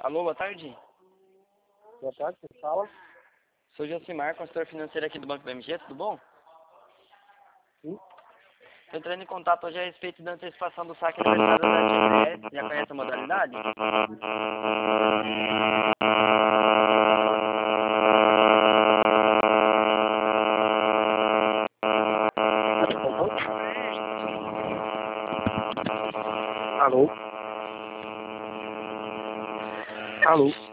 Alô, boa tarde. Boa tarde, você fala? Sou Josimar, consultor financeiro aqui do Banco BMG, tudo bom? Sim. Estou entrando em contato hoje a respeito da antecipação do saque aniversário da GTS. Já conhece a modalidade? Alô? Alô?